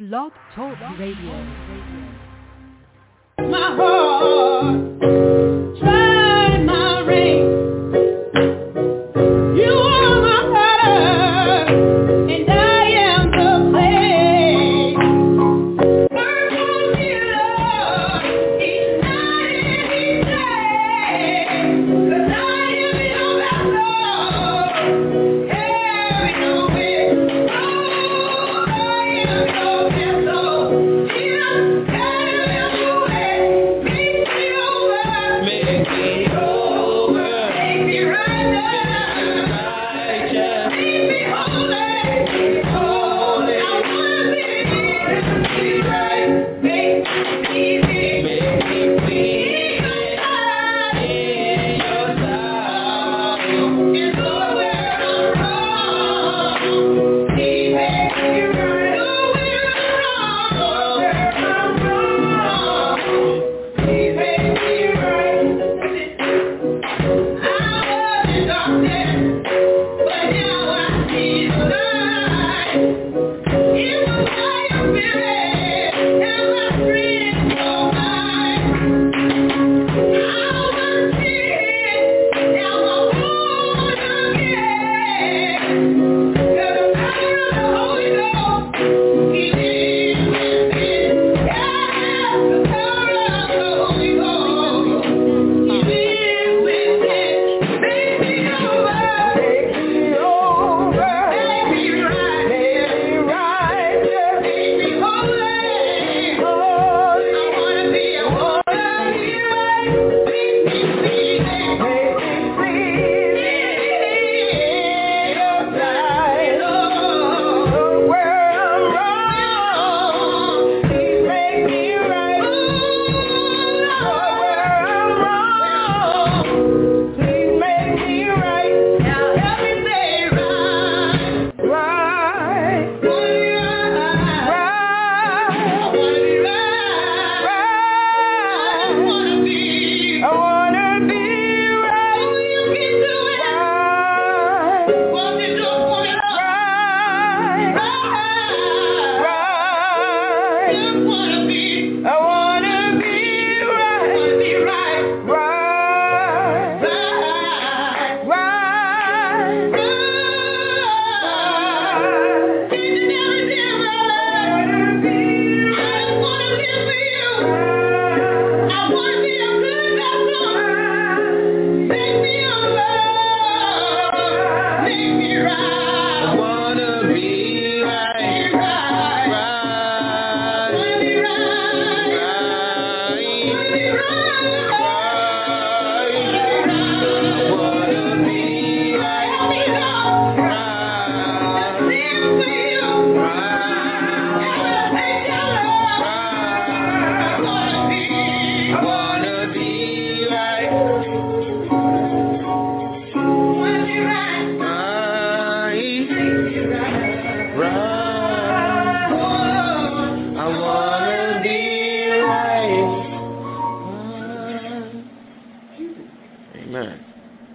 Blog Talk Radio. My heart, try my ring. You are my heart, and I am the clay. Work on me, Lord, each night and each day. 'Cause I am your vessel, carry no weight. Oh, I am your vessel. Jesus, carry your weight. Make me over. Make me over. Make me right righteous. Make me holy. Holy. I wanna be right. Make me clean. Make me clean. In your sight. It's Lord where I'm wrong. He makes me right. Lord where I'm wrong. Where I'm wrong. He makes me right. I was in darkness, but now I see the light. It was by your spirit, and my friends are mine. I was dead, now I'm born again. 'Cause the power of the Holy Ghost, He lives within. Yeah, the power of the Holy Ghost, He lives within. Make me over. Make me over. Make me right. Make me righteous. Make me holy. Holy. I wanna be right. Make me clean. Make me clean. In your sight. Lord, where I'm wrong, please make me right. Lord, where I'm wrong, please make me right. Now help me say right. Right. Wanna be right. Right. I wanna be right. Right. I wanna be right. Oh, you can do it. Right. Walk the door for me, Lord. Right. Right. Just wanna be. I wanna be right. Wanna be right. Right. Right. Right. Each and every day of my life. I just wanna live for you. I wanna be a good vessel. Make me over. Make me right. I wanna be right. Right. Wanna be right. Wanna be right. Wanna be right. Help me, Lord. Let's live for you. Elevate your love. I wanna be right. Wanna be right. I wanna be right. Amen.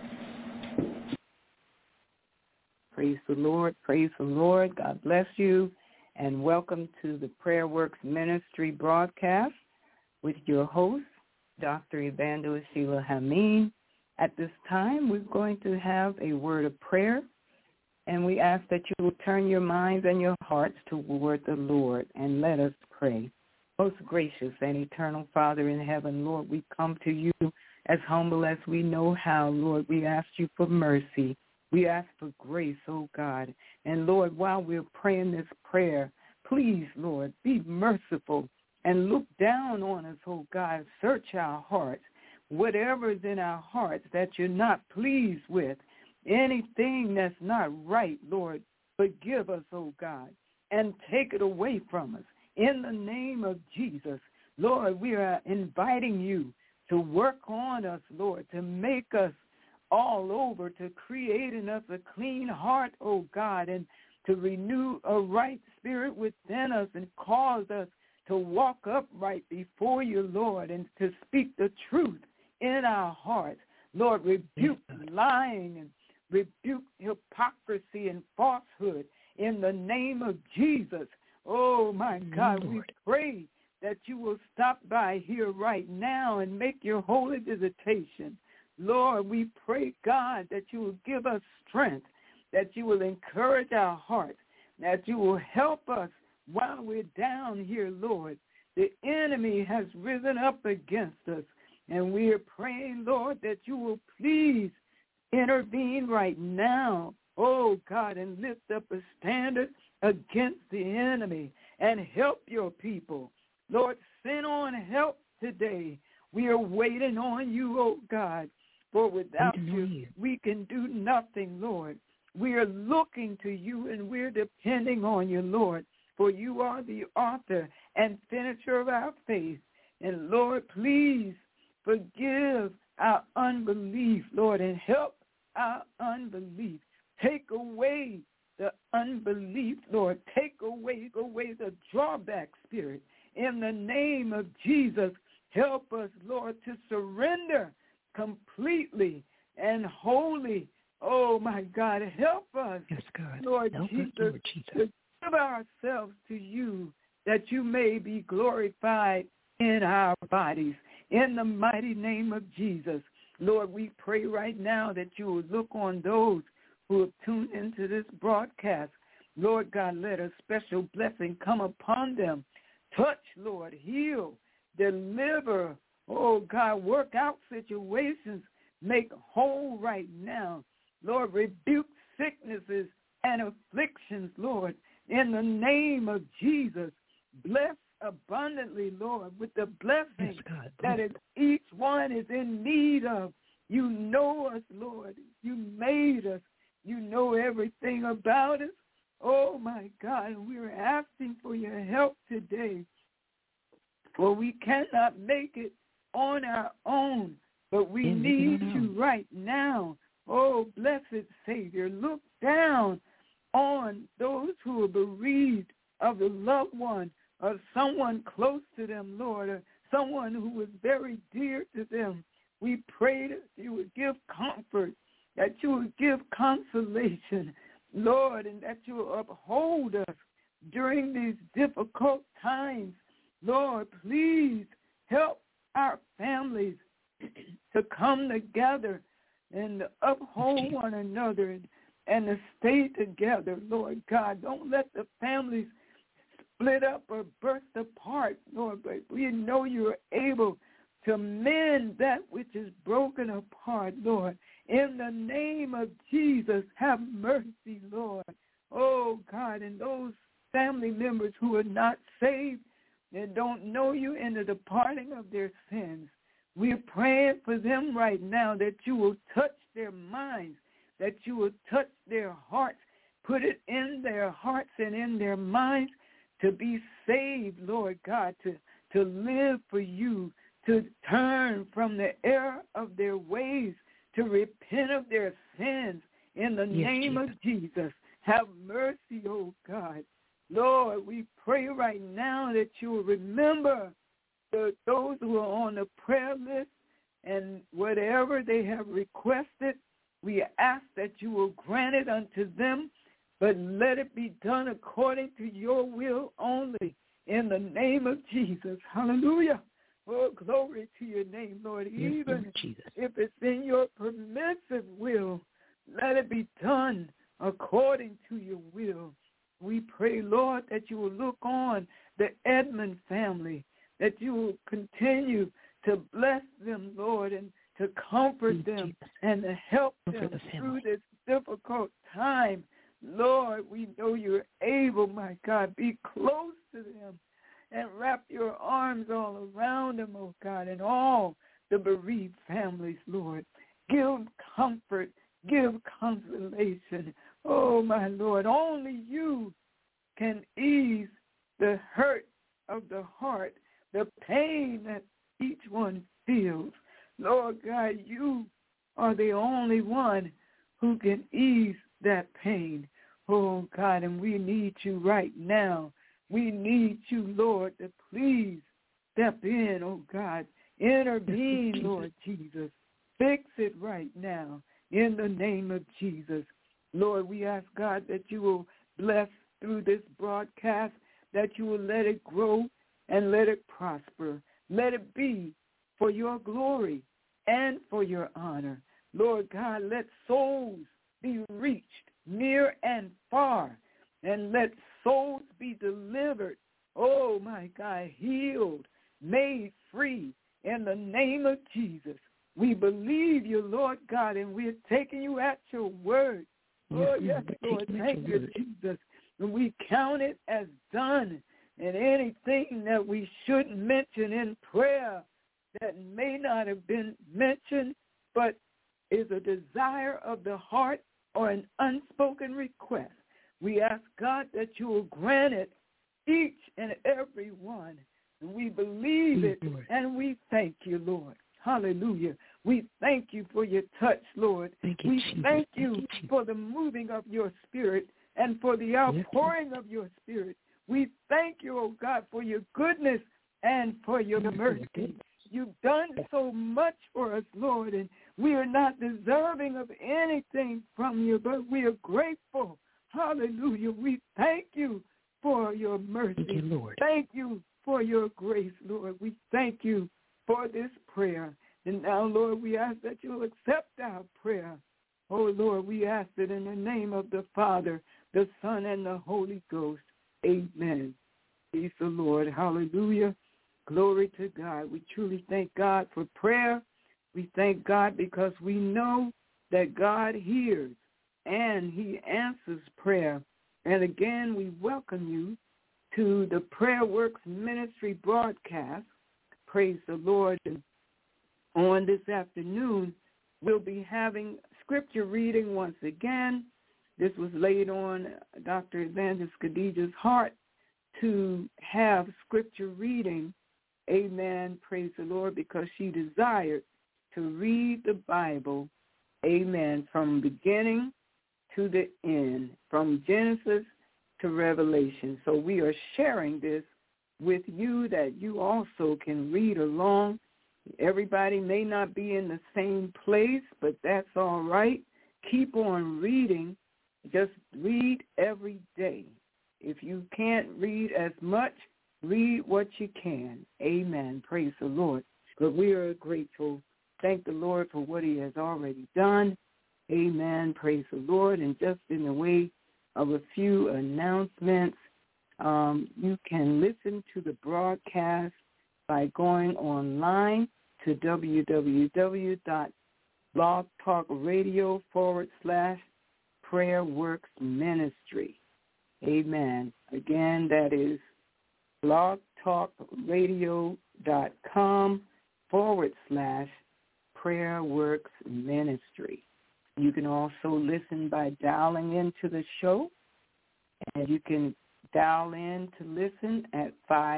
Praise the Lord. Praise the Lord. God bless you. And welcome to the Prayer Works Ministry broadcast with your host, Dr. Evangelist Sheila Hameen. At this time, we're going to have a word of prayer, and we ask that you will turn your minds and your hearts toward the Lord, and let us pray. Most gracious and eternal Father in heaven, Lord, we come to you as humble as we know how, Lord. We ask you for mercy. We ask for grace, oh God. And, Lord, while we're praying this prayer, please, Lord, be merciful and look down on us, oh God. Search our hearts. Whatever is in our hearts that you're not pleased with, anything that's not right, Lord, forgive us, oh God, and take it away from us. In the name of Jesus, Lord, we are inviting you to work on us, Lord, to make us all over, to create in us a clean heart, oh God, and to renew a right spirit within us and cause us to walk upright before you, Lord, and to speak the truth in our hearts. Lord, rebuke lying and rebuke hypocrisy and falsehood in the name of Jesus. Oh, my God, we pray that you will stop by here right now and make your holy visitation. Lord, we pray, God, that you will give us strength, that you will encourage our hearts, that you will help us while we're down here, Lord. The enemy has risen up against us, and we are praying, Lord, that you will please intervene right now, oh God, and lift up a standard against the enemy and help your people. Lord, send on help today. We are waiting on you, oh God, for without you, we can do nothing, Lord. We are looking to you and we're depending on you, Lord, for you are the author and finisher of our faith. And Lord, please forgive our unbelief, Lord, and help our unbelief. Take away the unbelief, Lord. Take away the drawback spirit. In the name of Jesus, help us, Lord, to surrender completely and wholly. Oh, my God, help us, yes, God. Lord, help Jesus, us, Lord Jesus, to give ourselves to you, that you may be glorified in our bodies. In the mighty name of Jesus, Lord, we pray right now that you will look on those who have tuned into this broadcast. Lord God, let a special blessing come upon them. Touch, Lord, heal, deliver, oh God, work out situations, make whole right now. Lord, rebuke sicknesses and afflictions, Lord, in the name of Jesus. Bless abundantly, Lord, with the blessing that each one is in need of. You know us, Lord. You made us. You know everything about us. Oh, my God, we're asking for your help today, for we cannot make it on our own, but we need you right now. Oh, blessed Savior, look down on those who are bereaved of a loved one or someone close to them, Lord, or someone who was very dear to them. We pray that you would give comfort, that you would give consolation, Lord, and that you will uphold us during these difficult times. Lord, please help our families to come together and to uphold one another and to stay together, Lord God. Don't let the families split up or burst apart, Lord, but we know you are able to mend that which is broken apart, Lord. In the name of Jesus, have mercy, Lord. Oh, God, and those family members who are not saved and don't know you in the departing of their sins, we are praying for them right now that you will touch their minds, that you will touch their hearts, put it in their hearts and in their minds to be saved, Lord God, to live for you, to turn from the error of their ways, to repent of their sins in the name of Jesus. Have mercy, oh God. Lord, we pray right now that you will remember those who are on the prayer list, and whatever they have requested, we ask that you will grant it unto them, but let it be done according to your will only, in the name of Jesus. Hallelujah. Oh, glory to your name, Lord. Even if it's in your permissive will, let it be done according to your will. We pray, Lord, that you will look on the Edmond family, that you will continue to bless them, Lord, and to comfort them and to help them through this difficult time. Lord, we know you're able, my God. Be close to them and wrap your arms all around them, oh God, and all the bereaved families, Lord. Give comfort, give consolation. Oh, my Lord, only you can ease the hurt of the heart, the pain that each one feels. Lord God, you are the only one who can ease that pain. Oh, God, and we need you right now. We need you, Lord, to please step in, oh God. Intervene, Lord Jesus. Fix it right now in the name of Jesus. Lord, we ask, God, that you will bless through this broadcast that you will let it grow and let it prosper. Let it be for your glory and for your honor. Lord God, let souls be reached near and far, and let souls be delivered, oh my God, healed, made free in the name of Jesus. We believe you, Lord God, and we're taking you at your word. Oh, yes, Lord, thank you, Jesus. And we count it as done. And anything that we shouldn't mention in prayer that may not have been mentioned, but is a desire of the heart or an unspoken request, we ask, God, that you will grant it each and every one. And we believe it, and we thank you, Lord. Hallelujah. We thank you for your touch, Lord. We thank you for the moving of your spirit and for the outpouring of your spirit. We thank you, oh God, for your goodness and for your mercy. You've done so much for us, Lord, and we are not deserving of anything from you, but we are grateful. Hallelujah. We thank you for your mercy. Thank you, Lord. Thank you for your grace, Lord. We thank you for this prayer. And now, Lord, we ask that you'll accept our prayer. Oh, Lord, we ask it in the name of the Father, the Son, and the Holy Ghost. Amen. Praise the Lord. Hallelujah. Glory to God. We truly thank God for prayer. We thank God because we know that God hears and he answers prayer. And again, we welcome you to the Prayer Works Ministry broadcast. Praise the Lord. And on this afternoon, we'll be having scripture reading once again. This was laid on Dr. Evangelist Khadijah's heart to have scripture reading. Amen. Praise the Lord, because she desired to read the Bible, amen, from beginning to the end, from Genesis to Revelation. So we are sharing this with you that you also can read along. Everybody may not be in the same place, but that's all right. Keep on reading. Just read every day. If you can't read as much, read what you can. Amen. Praise the Lord. But we are grateful. Thank the Lord for what he has already done. Amen. Praise the Lord. And just in the way of a few announcements, you can listen to the broadcast by going online to www.blogtalkradio.com/prayerworksministry. Amen. Again, that is blogtalkradio.com/prayerworksministry. You can also listen by dialing into the show, and you can dial in to listen at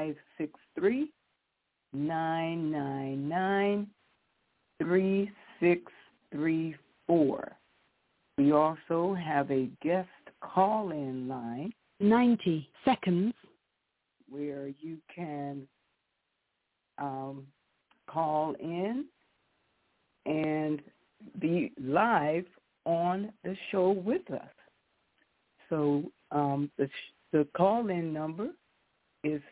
563-999-3634. We also have a guest call-in line. 90 seconds. Where you can call in and be live on the show with us. So the call-in number is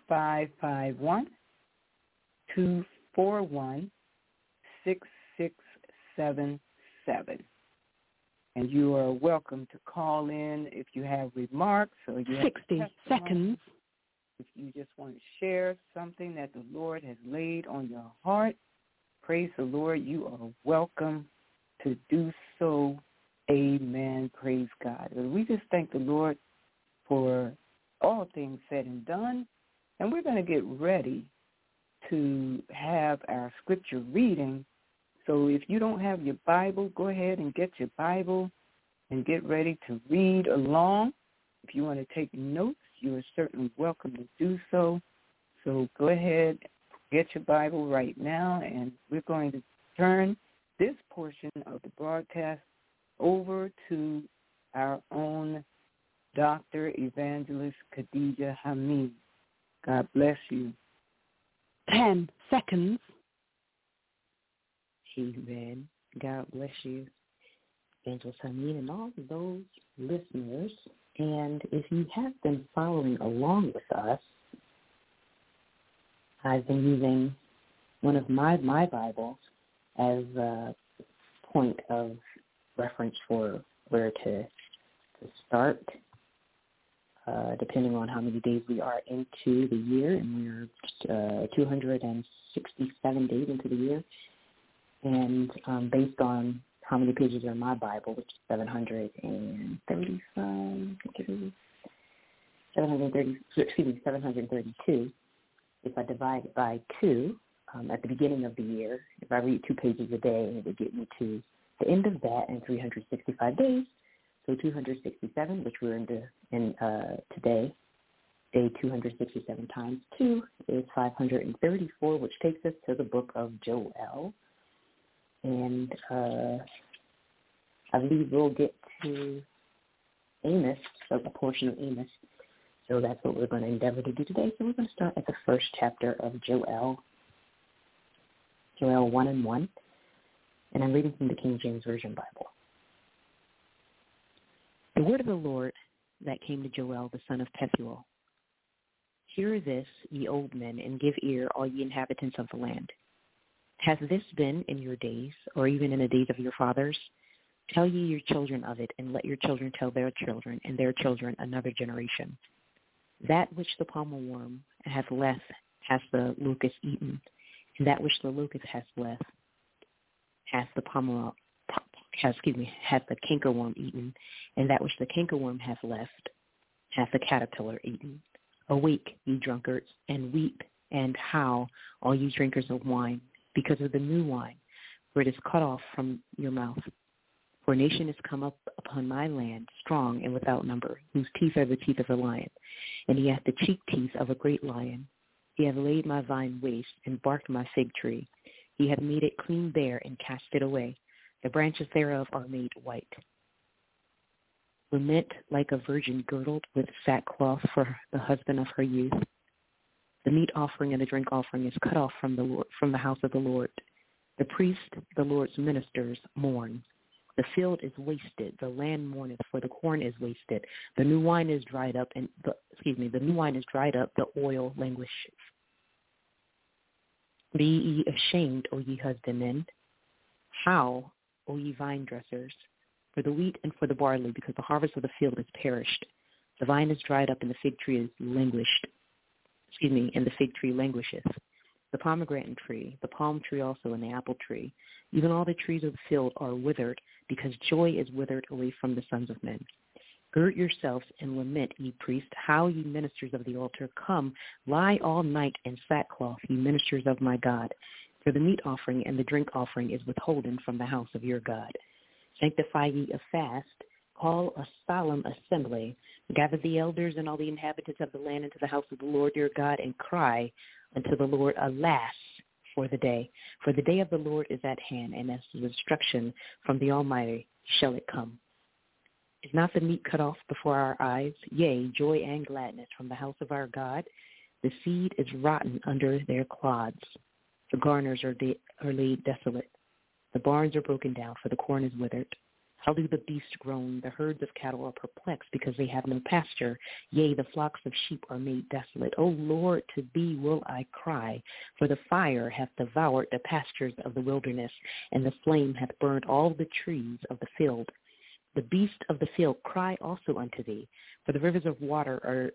551-241-6677. And you are welcome to call in if you have remarks or you 60 seconds. If you just want to share something that the Lord has laid on your heart, praise the Lord, you are welcome to do so. Amen. Praise God. And we just thank the Lord for all things said and done. And we're going to get ready to have our scripture reading. So if you don't have your Bible, go ahead and get your Bible and get ready to read along. If you want to take notes, you are certainly welcome to do so. So go ahead, get your Bible right now, and we're going to turn this portion of the broadcast over to our own Dr. Evangelist Khadijah Hamid. God bless you. 10 seconds. Amen. God bless you, Evangelist Hamid, and all of those listeners And if you have been following along with us, I've been using one of my Bibles as a point of reference for where to start, depending on how many days we are into the year, and we're 267 days into the year. And based on how many pages are in my Bible, which is 732. If I divide it by 2 at the beginning of the year, if I read 2 pages a day, it would get me to the end of that in 365 days. So 267, which we're in today, day 267 times 2 is 534, which takes us to the book of Joel. And I believe we'll get to Amos, so a portion of Amos. So that's what we're going to endeavor to do today. So we're going to start at the first chapter of Joel 1:1. And I'm reading from the King James Version Bible. The word of the Lord that came to Joel, the son of Pethuel. Hear this, ye old men, and give ear, all ye inhabitants of the land. Has this been in your days, or even in the days of your fathers? Tell ye your children of it, and let your children tell their children, and their children another generation. That which the palmer worm hath left hath the locust eaten, and that which the locust hath left hath the cankerworm eaten, and that which the cankerworm hath left hath the caterpillar eaten. Awake, ye drunkards, and weep, and howl, all ye drinkers of wine, because of the new wine, for it is cut off from your mouth. For a nation is come up upon my land, strong and without number, whose teeth are the teeth of a lion, and he hath the cheek teeth of a great lion. He hath laid my vine waste, and barked my fig tree. He hath made it clean bare, and cast it away. The branches thereof are made white. Lament like a virgin girdled with sackcloth for the husband of her youth. The meat offering and the drink offering is cut off from the house of the Lord. The priest, the Lord's ministers, mourn. The field is wasted, the land mourneth, for the corn is wasted. The new wine is dried up, the oil languishes. Be ye ashamed, O ye husbandmen. How, O ye vine dressers, for the wheat and for the barley, because the harvest of the field is perished. The vine is dried up, and the fig tree is languished. And the fig tree languisheth. The pomegranate tree, the palm tree also, and the apple tree, even all the trees of the field are withered, because joy is withered away from the sons of men. Gird yourselves and lament, ye priests, how ye ministers of the altar, come, lie all night in sackcloth, ye ministers of my God. For the meat offering and the drink offering is withholden from the house of your God. Sanctify ye a fast, call a solemn assembly, gather the elders and all the inhabitants of the land into the house of the Lord your God, and cry unto the Lord, alas, for the day. For the day of the Lord is at hand, and as the destruction from the Almighty shall it come. Is not the meat cut off before our eyes? Yea, joy and gladness from the house of our God. The seed is rotten under their clods. The garners are laid desolate. The barns are broken down, for the corn is withered. How do the beasts groan? The herds of cattle are perplexed, because they have no pasture. Yea, the flocks of sheep are made desolate. O Lord, to thee will I cry, for the fire hath devoured the pastures of the wilderness, and the flame hath burned all the trees of the field. The beasts of the field cry also unto thee, for the rivers of waters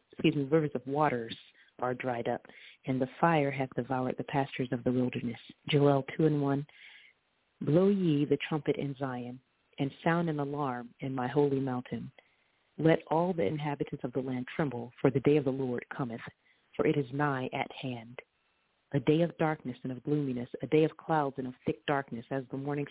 are dried up, and the fire hath devoured the pastures of the wilderness. Joel 2:1. Blow ye the trumpet in Zion, and sound an alarm in my holy mountain. Let all the inhabitants of the land tremble, for the day of the Lord cometh, for it is nigh at hand. A day of darkness and of gloominess, a day of clouds and of thick darkness, as the morning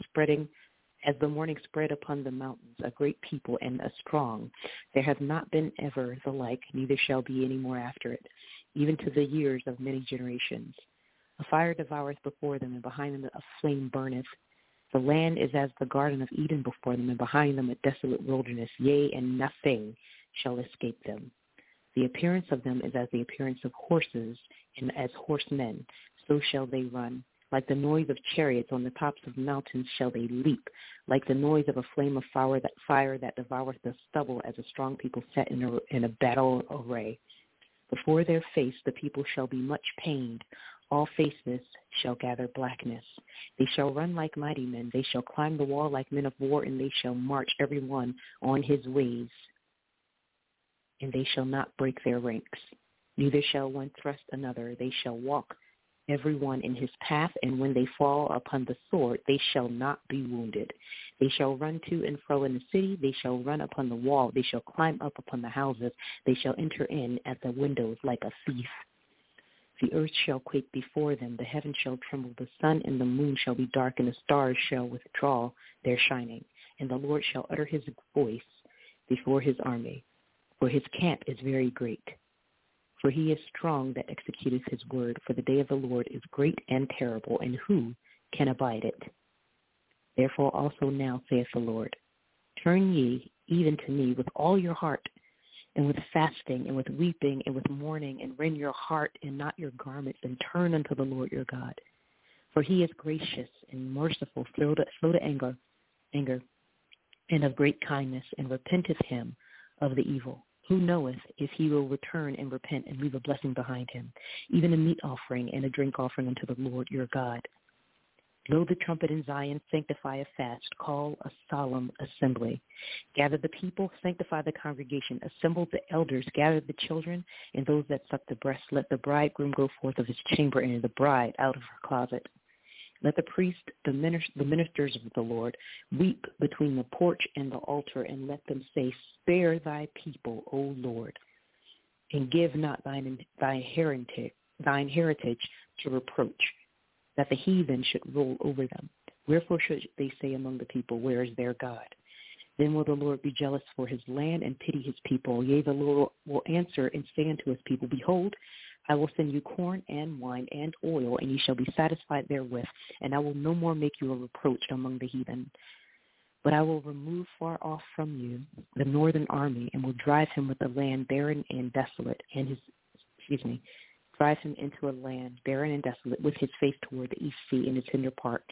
spread upon the mountains, a great people and a strong. There hath not been ever the like, neither shall be any more after it, even to the years of many generations. A fire devoureth before them, and behind them a flame burneth. The land is as the Garden of Eden before them, and behind them a desolate wilderness, yea, and nothing shall escape them. The appearance of them is as the appearance of horses, and as horsemen, so shall they run. Like the noise of chariots on the tops of mountains shall they leap, like the noise of a flame of fire that devoureth the stubble, as a strong people set in a battle array. Before their face the people shall be much pained. All faces shall gather blackness. They shall run like mighty men. They shall climb the wall like men of war, and they shall march every one on his ways, and they shall not break their ranks. Neither shall one thrust another. They shall walk every one in his path, and when they fall upon the sword, they shall not be wounded. They shall run to and fro in the city. They shall run upon the wall. They shall climb up upon the houses. They shall enter in at the windows like a thief. The earth shall quake before them. The heavens shall tremble. The sun and the moon shall be dark, and the stars shall withdraw their shining. And the Lord shall utter his voice before his army, for his camp is very great. For he is strong that executeth his word. For the day of the Lord is great and terrible, and who can abide it? Therefore also now saith the Lord, turn ye even to me with all your heart, and with fasting, and with weeping, and with mourning, and rend your heart and not your garments, and turn unto the Lord your God. For he is gracious and merciful, slow to anger, and of great kindness, and repenteth him of the evil. Who knoweth if he will return and repent and leave a blessing behind him, even a meat offering and a drink offering unto the Lord your God? Blow the trumpet in Zion, sanctify a fast, call a solemn assembly. Gather the people, sanctify the congregation, assemble the elders, gather the children and those that suck the breast. Let the bridegroom go forth of his chamber, and the bride out of her closet. Let the priest, the ministers of the Lord, weep between the porch and the altar, and let them say, spare thy people, O Lord, and give not thine heritage to reproach, that the heathen should rule over them. Wherefore should they say among the people, where is their God? Then will the Lord be jealous for his land and pity his people. Yea, the Lord will answer and say unto his people, behold, I will send you corn and wine and oil, and ye shall be satisfied therewith, and I will no more make you a reproach among the heathen. But I will remove far off from you the northern army, and will drive him with a land barren and desolate, drive him into a land barren and desolate, with his face toward the east sea, and his hinder part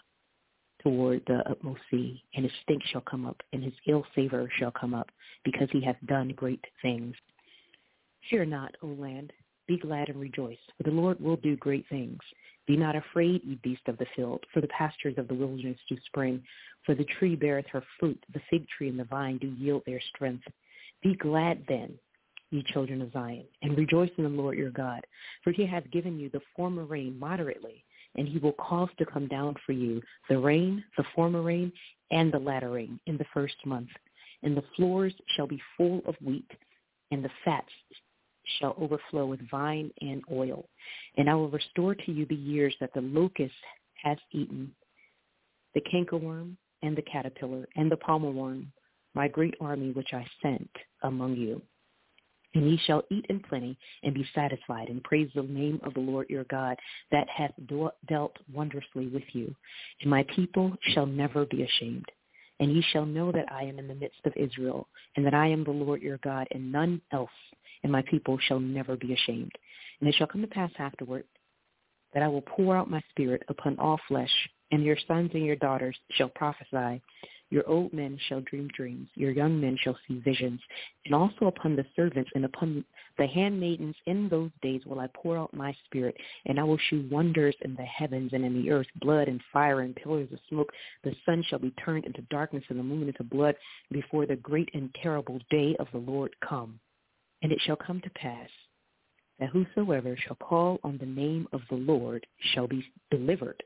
toward the utmost sea. And his stink shall come up, and his ill savor shall come up, because he hath done great things. Fear not, O land. Be glad and rejoice, for the Lord will do great things. Be not afraid, ye beasts of the field, for the pastures of the wilderness do spring. For the tree beareth her fruit, the fig tree and the vine do yield their strength. Be glad then, ye children of Zion, and rejoice in the Lord your God. For he hath given you the former rain moderately, and he will cause to come down for you the rain, the former rain, and the latter rain in the first month. And the floors shall be full of wheat, and the fats shall overflow with vine and oil. And I will restore to you the years that the locust hath eaten, the cankerworm and the caterpillar and the palmer worm, my great army which I sent among you. And ye shall eat in plenty and be satisfied, and praise the name of the Lord your God, that hath dealt wondrously with you. And my people shall never be ashamed. And ye shall know that I am in the midst of Israel, and that I am the Lord your God, and none else. And my people shall never be ashamed. And it shall come to pass afterward that I will pour out my spirit upon all flesh, and your sons and your daughters shall prophesy. Your old men shall dream dreams. Your young men shall see visions. And also upon the servants and upon the handmaidens in those days will I pour out my spirit, and I will shew wonders in the heavens and in the earth, blood and fire and pillars of smoke. The sun shall be turned into darkness and the moon into blood before the great and terrible day of the Lord come. And it shall come to pass that whosoever shall call on the name of the Lord shall be delivered.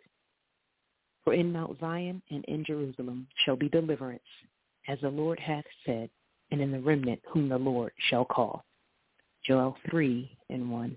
For in Mount Zion and in Jerusalem shall be deliverance, as the Lord hath said, and in the remnant whom the Lord shall call. Joel 3:1.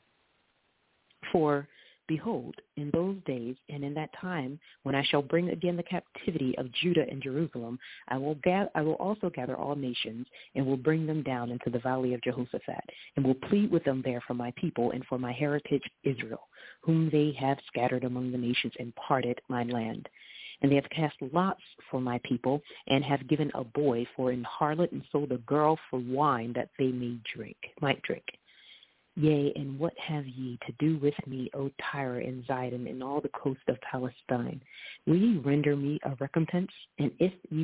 For behold, in those days and in that time, when I shall bring again the captivity of Judah and Jerusalem, I will also gather all nations, and will bring them down into the valley of Jehoshaphat, and will plead with them there for my people and for my heritage Israel, whom they have scattered among the nations and parted my land. And they have cast lots for my people, and have given a boy for an harlot, and sold a girl for wine that they might drink. Yea, and what have ye to do with me, O Tyre and Zidon, and all the coast of Palestine? Will ye render me a recompense? And if ye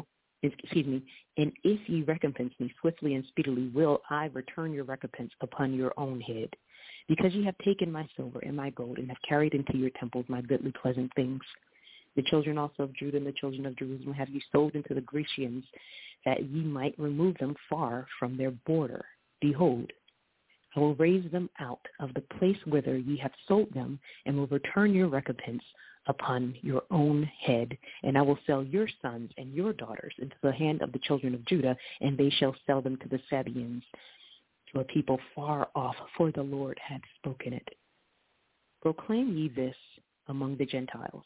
recompense me swiftly and speedily, will I return your recompense upon your own head? Because ye have taken my silver and my gold, and have carried into your temples my goodly pleasant things. The children also of Judah and the children of Jerusalem have ye sold into the Grecians, that ye might remove them far from their border. Behold, I will raise them out of the place whither ye have sold them, and will return your recompense upon your own head. And I will sell your sons and your daughters into the hand of the children of Judah, and they shall sell them to the Sabaeans, to a people far off, for the Lord hath spoken it. Proclaim ye this among the Gentiles.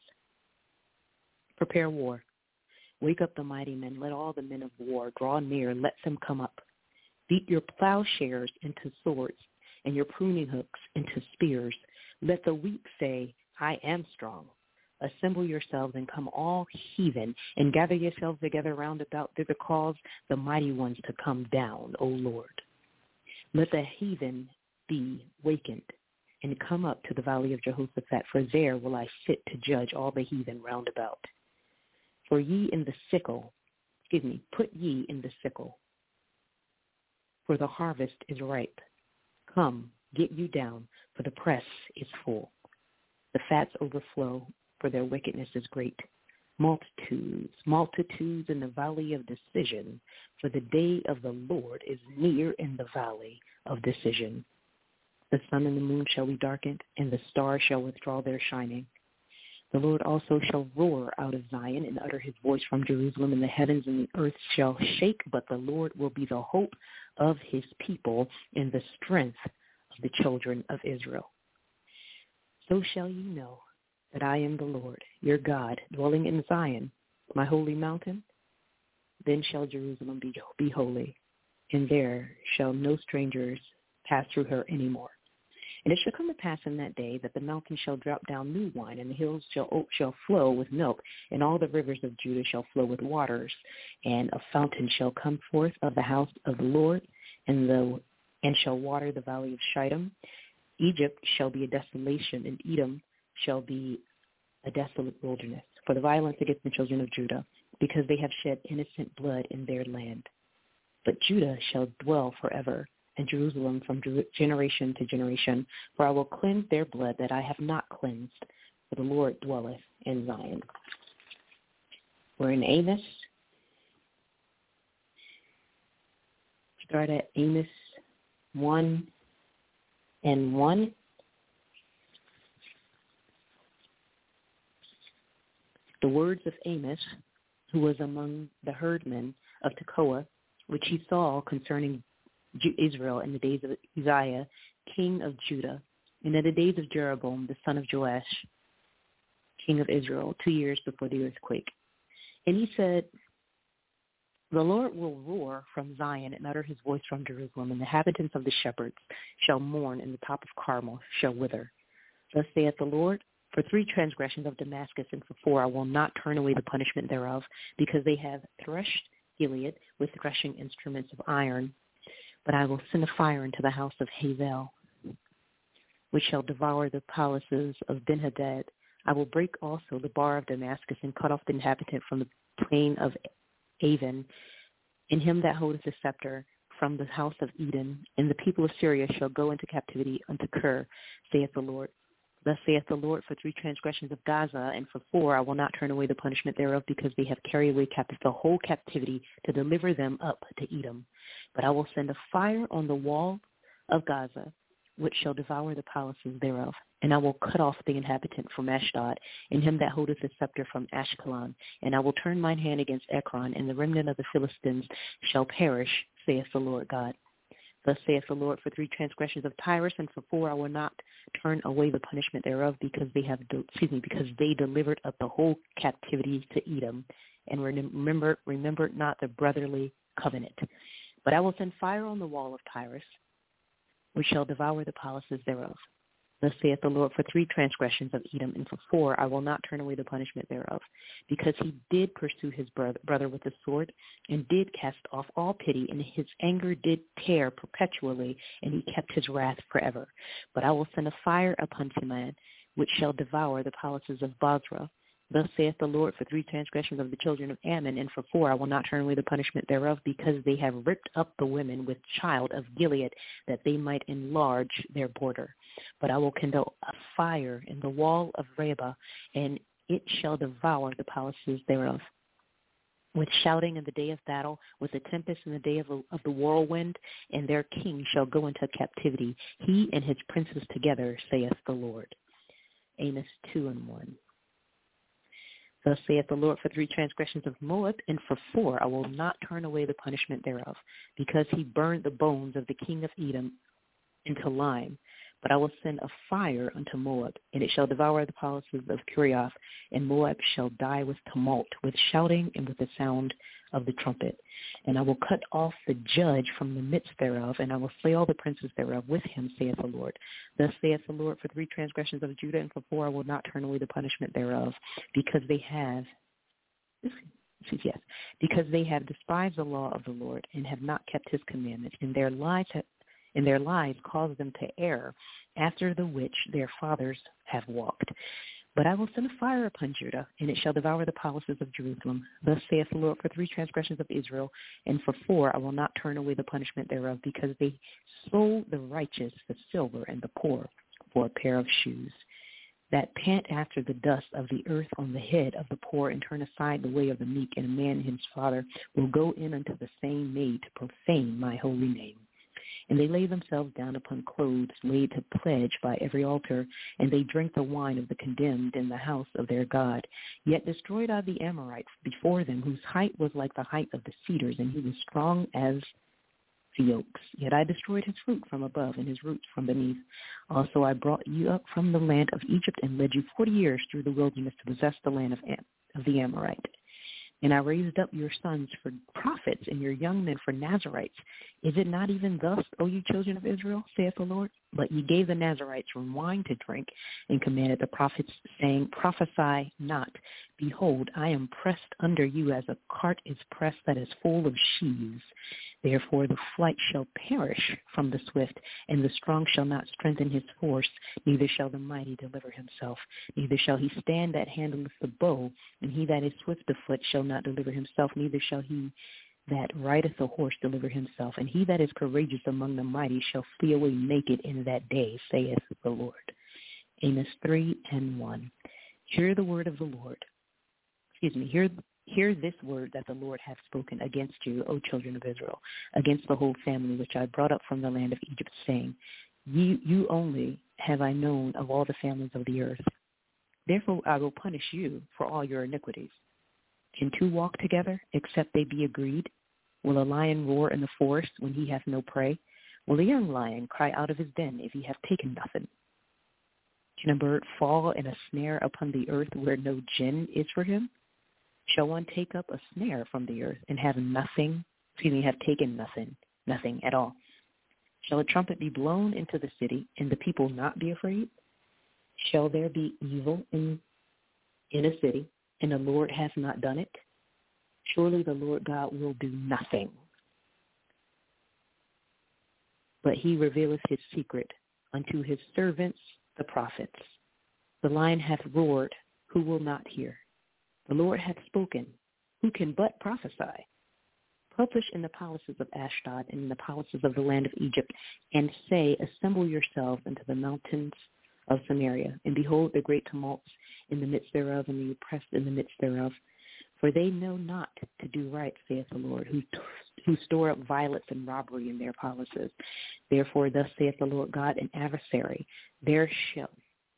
Prepare war. Wake up the mighty men. Let all the men of war draw near. Let them come up. Beat your plowshares into swords, and your pruning hooks into spears. Let the weak say, I am strong. Assemble yourselves and come all heathen, and gather yourselves together round about thither, cause the mighty ones to come down, O Lord. Let the heathen be wakened, and come up to the valley of Jehoshaphat, for there will I sit to judge all the heathen round about. For ye in the sickle, put ye in the sickle, for the harvest is ripe. Come, get you down, for the press is full. The fats overflow, for their wickedness is great. Multitudes, multitudes in the valley of decision, for the day of the Lord is near in the valley of decision. The sun and the moon shall be darkened, and the stars shall withdraw their shining. The Lord also shall roar out of Zion and utter his voice from Jerusalem, and the heavens and the earth shall shake, but the Lord will be the hope of his people and the strength of the children of Israel. So shall you know that I am the Lord, your God, dwelling in Zion, my holy mountain. Then shall Jerusalem be holy, and there shall no strangers pass through her any more. And it shall come to pass in that day that the mountain shall drop down new wine, and the hills shall flow with milk, and all the rivers of Judah shall flow with waters, and a fountain shall come forth of the house of the Lord, and shall water the valley of Shittim. Egypt shall be a desolation, and Edom shall be a desolate wilderness, for the violence against the children of Judah, because they have shed innocent blood in their land. But Judah shall dwell forever, and Jerusalem from generation to generation, for I will cleanse their blood that I have not cleansed, for the Lord dwelleth in Zion. We're in Amos. Start at Amos 1:1. The words of Amos, who was among the herdmen of Tekoa, which he saw concerning Israel in the days of Uzziah, king of Judah, and in the days of Jeroboam, the son of Joash, king of Israel, 2 years before the earthquake. And he said, the Lord will roar from Zion and utter his voice from Jerusalem, and the inhabitants of the shepherds shall mourn, and the top of Carmel shall wither. Thus saith the Lord, for 3 transgressions of Damascus, and for 4 I will not turn away the punishment thereof, because they have threshed Gilead with threshing instruments of iron. But I will send a fire into the house of Hazael, which shall devour the palaces of Benhadad. I will break also the bar of Damascus, and cut off the inhabitant from the plain of Aven, and him that holdeth the scepter from the house of Eden. And the people of Syria shall go into captivity unto Kir, saith the Lord. Thus saith the Lord, for 3 transgressions of Gaza, and for 4 I will not turn away the punishment thereof, because they have carried away captive the whole captivity, to deliver them up to Edom. But I will send a fire on the wall of Gaza, which shall devour the palaces thereof. And I will cut off the inhabitant from Ashdod, and him that holdeth the scepter from Ashkelon. And I will turn mine hand against Ekron, and the remnant of the Philistines shall perish, saith the Lord God. Thus saith the Lord, for 3 transgressions of Tyrus, and for 4 I will not turn away the punishment thereof, because they delivered up the whole captivity to Edom, and remembered not the brotherly covenant. But I will send fire on the wall of Tyrus, which shall devour the palaces thereof. Thus saith the Lord, for 3 transgressions of Edom, and for 4 I will not turn away the punishment thereof, because he did pursue his brother with the sword, and did cast off all pity, and his anger did tear perpetually, and he kept his wrath forever. But I will send a fire upon Teman, which shall devour the palaces of Bozrah. Thus saith the Lord, for 3 transgressions of the children of Ammon, and for 4 I will not turn away the punishment thereof, because they have ripped up the women with child of Gilead, that they might enlarge their border. But I will kindle a fire in the wall of Reba, and it shall devour the palaces thereof. With shouting in the day of battle, with a tempest in the day of the whirlwind, and their king shall go into captivity, he and his princes together, saith the Lord. Amos 2:1. Thus saith the Lord, for 3 transgressions of Moab, and for 4 I will not turn away the punishment thereof, because he burned the bones of the king of Edom into lime. But I will send a fire unto Moab, and it shall devour the palaces of Kirioth, and Moab shall die with tumult, with shouting, and with the sound of the trumpet. And I will cut off the judge from the midst thereof, and I will slay all the princes thereof with him, saith the Lord. Thus saith the Lord, for 3 transgressions of Judah, and for 4 I will not turn away the punishment thereof, because they have despised the law of the Lord, and have not kept his commandments, and their lies cause them to err, after the which their fathers have walked. But I will send a fire upon Judah, and it shall devour the palaces of Jerusalem. Thus saith the Lord, for 3 transgressions of Israel, and for 4 I will not turn away the punishment thereof, because they sold the righteous for silver, and the poor for a pair of shoes, that pant after the dust of the earth on the head of the poor, and turn aside the way of the meek, and a man and his father will go in unto the same maid to profane my holy name. And they lay themselves down upon clothes laid to pledge by every altar, and they drink the wine of the condemned in the house of their God. Yet destroyed I the Amorites before them, whose height was like the height of the cedars, and he was strong as the oaks. Yet I destroyed his fruit from above, and his roots from beneath. Also I brought you up from the land of Egypt, and led you 40 years through the wilderness to possess the land of the Amorite. And I raised up your sons for prophets, and your young men for Nazarites. Is it not even thus, O you children of Israel, saith the Lord? But ye gave the Nazarites wine to drink, and commanded the prophets, saying, Prophesy not. Behold, I am pressed under you as a cart is pressed that is full of sheaves. Therefore the flight shall perish from the swift, and the strong shall not strengthen his force, neither shall the mighty deliver himself. Neither shall he stand that handleth the bow, and he that is swift of foot shall not deliver himself, neither shall he that rideth the horse deliver himself. And he that is courageous among the mighty shall flee away naked in that day, saith the Lord. Amos 3:1. Hear the word of the Lord. Hear this word that the Lord hath spoken against you, O children of Israel, against the whole family which I brought up from the land of Egypt, saying, You only have I known of all the families of the earth. Therefore I will punish you for all your iniquities. Can 2 walk together, except they be agreed? Will a lion roar in the forest when he hath no prey? Will a young lion cry out of his den if he hath taken nothing? Can a bird fall in a snare upon the earth where no gin is for him? Shall one take up a snare from the earth and have taken nothing at all? Shall a trumpet be blown into the city, and the people not be afraid? Shall there be evil in a city, and the Lord hath not done it? Surely the Lord God will do nothing. But he revealeth his secret unto his servants the prophets. The lion hath roared, who will not hear? The Lord hath spoken, who can but prophesy? Publish in the palaces of Ashdod and in the palaces of the land of Egypt, and say, Assemble yourselves into the mountains of Samaria, and behold the great tumults in the midst thereof, and the oppressed in the midst thereof. For they know not to do right, saith the Lord, who store up violence and robbery in their palaces. Therefore thus saith the Lord God, an adversary there shall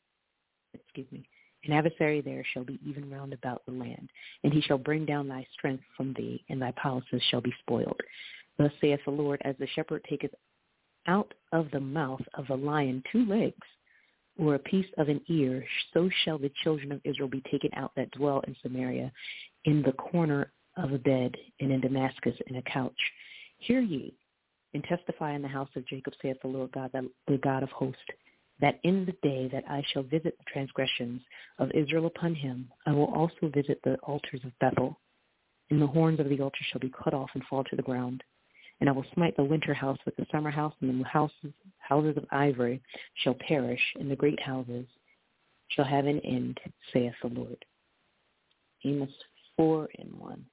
be even round about the land, and he shall bring down thy strength from thee, and thy palaces shall be spoiled. Thus saith the Lord, as the shepherd taketh out of the mouth of the lion 2 legs, or a piece of an ear, so shall the children of Israel be taken out that dwell in Samaria, in the corner of a bed, and in Damascus in a couch. Hear ye, and testify in the house of Jacob, saith the Lord God, the God of hosts. that in the day that I shall visit the transgressions of Israel upon him, I will also visit the altars of Bethel, and the horns of the altar shall be cut off and fall to the ground. And I will smite the winter house with the summer house, and the houses of ivory shall perish, and the great houses shall have an end, saith the Lord. Amos 4:1.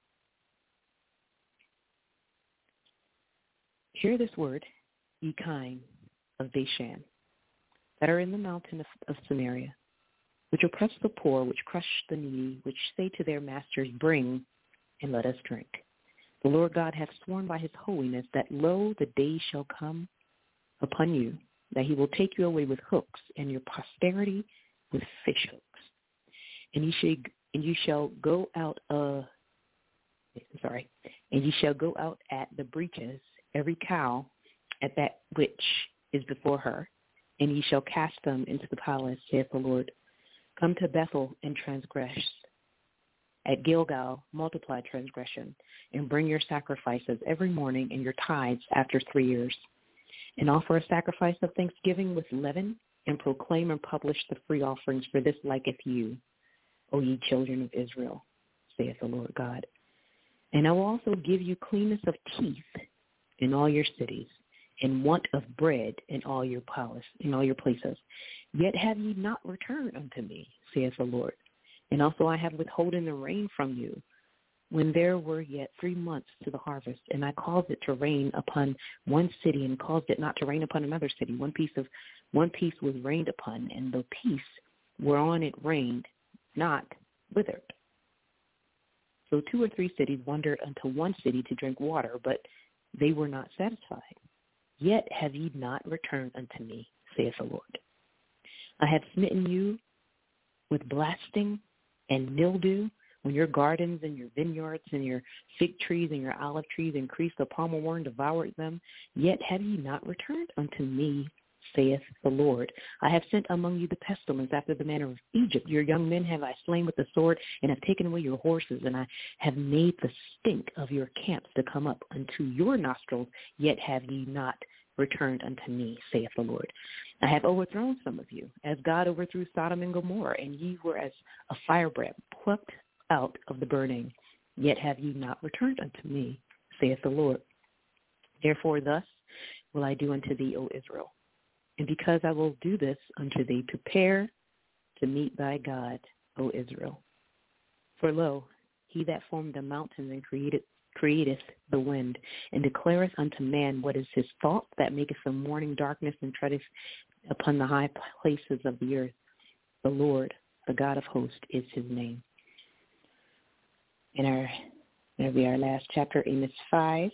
Hear this word, ye kine of Bashan, that are in the mountain of Samaria, which oppress the poor, which crush the needy, which say to their masters, bring, and let us drink. The Lord God hath sworn by his holiness that, lo, the day shall come upon you, that he will take you away with hooks, and your posterity with fish hooks. And ye shall go out at the breaches, every cow at that which is before her, and ye shall cast them into the palace, saith the Lord. Come to Bethel and transgress. At Gilgal multiply transgression, and bring your sacrifices every morning and your tithes after 3 years. And offer a sacrifice of thanksgiving with leaven, and proclaim and publish the free offerings, for this liketh you, O ye children of Israel, saith the Lord God. And I will also give you cleanness of teeth in all your cities, and want of bread in all your places. Yet have ye not returned unto me, saith the Lord. And also I have withholden the rain from you, when there were yet 3 months to the harvest, and I caused it to rain upon one city, and caused it not to rain upon another city. One piece was rained upon, and the piece whereon it rained not withered. So 2 or 3 cities wandered unto one city to drink water, but they were not satisfied. Yet have ye not returned unto me, saith the Lord. I have smitten you with blasting and mildew, when your gardens and your vineyards and your fig trees and your olive trees increased, the palmer worm devoured them. Yet have ye not returned unto me, saith the Lord. I have sent among you the pestilence after the manner of Egypt. Your young men have I slain with the sword, and have taken away your horses, and I have made the stink of your camps to come up unto your nostrils. Yet have ye not returned unto me, saith the Lord. I have overthrown some of you, as God overthrew Sodom and Gomorrah, and ye were as a firebrand plucked out of the burning. Yet have ye not returned unto me, saith the Lord. Therefore thus will I do unto thee, O Israel. And because I will do this unto thee, prepare to meet thy God, O Israel. For lo, he that formed the mountains and createth the wind, and declareth unto man what is his thought, that maketh the morning darkness, and treadeth upon the high places of the earth. The Lord, the God of hosts, is his name. That'll be our last chapter, Amos 5.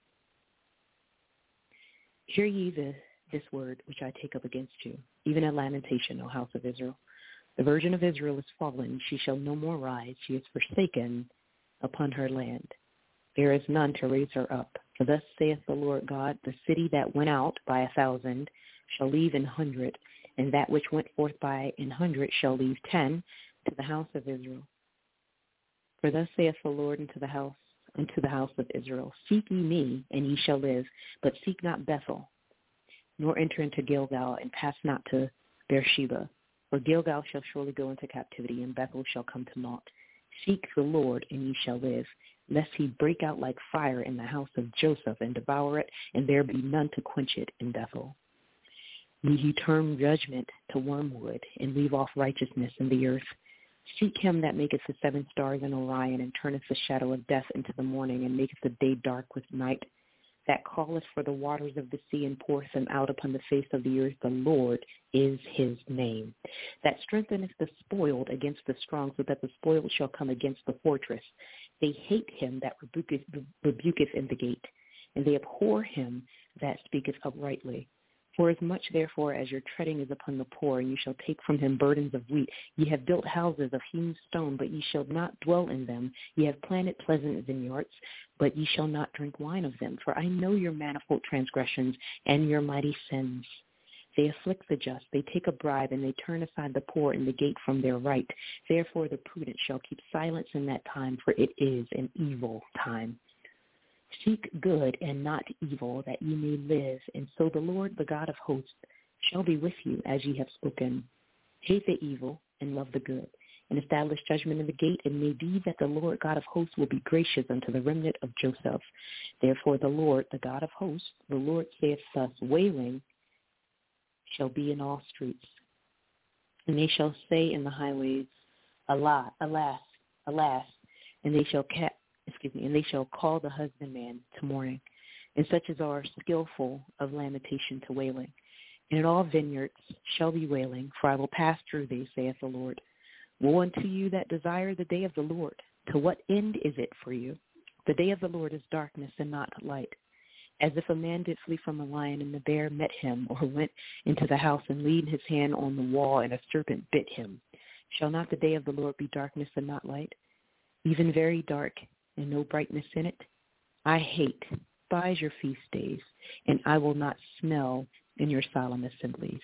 Hear ye this word which I take up against you, even a lamentation, O house of Israel. The virgin of Israel is fallen, she shall no more rise, she is forsaken upon her land. There is none to raise her up. For thus saith the Lord God, the city that went out by 1,000 shall leave 100, and that which went forth by 100 shall leave 10 to the house of Israel. For thus saith the Lord unto the house of Israel, seek ye me, and ye shall live, but seek not Bethel, nor enter into Gilgal, and pass not to Beersheba. For Gilgal shall surely go into captivity, and Bethel shall come to naught. Seek the Lord, and ye shall live, lest he break out like fire in the house of Joseph, and devour it, and there be none to quench it in Bethel. Ye he turn judgment to wormwood, and leave off righteousness in the earth. Seek him that maketh the 7 stars in Orion, and turneth the shadow of death into the morning, and maketh the day dark with night, that calleth for the waters of the sea, and poureth them out upon the face of the earth. The Lord is his name. That strengtheneth the spoiled against the strong, so that the spoiled shall come against the fortress. They hate him that rebuketh in the gate, and they abhor him that speaketh uprightly. For as much, therefore, as your treading is upon the poor, and you shall take from him burdens of wheat, ye have built houses of hewn stone, but ye shall not dwell in them. Ye have planted pleasant vineyards, but ye shall not drink wine of them. For I know your manifold transgressions and your mighty sins. They afflict the just, they take a bribe, and they turn aside the poor in the gate from their right. Therefore the prudent shall keep silence in that time, for it is an evil time. Seek good and not evil, that ye may live, and so the Lord, the God of hosts, shall be with you as ye have spoken. Hate the evil and love the good, and establish judgment in the gate. It may be that the Lord God of hosts will be gracious unto the remnant of Joseph. Therefore the Lord, the God of hosts, the Lord saith thus, wailing shall be in all streets. And they shall say in the highways, alas, alas, alas, and they shall call the husbandman to mourning, and such as are skillful of lamentation to wailing. And in all vineyards shall be wailing, for I will pass through thee, saith the Lord. Woe unto you that desire the day of the Lord. To what end is it for you? The day of the Lord is darkness and not light. As if a man did flee from a lion, and the bear met him, or went into the house and laid his hand on the wall, and a serpent bit him. Shall not the day of the Lord be darkness and not light? Even very dark, and no brightness in it? I despise your feast days, and I will not smell in your solemn assemblies.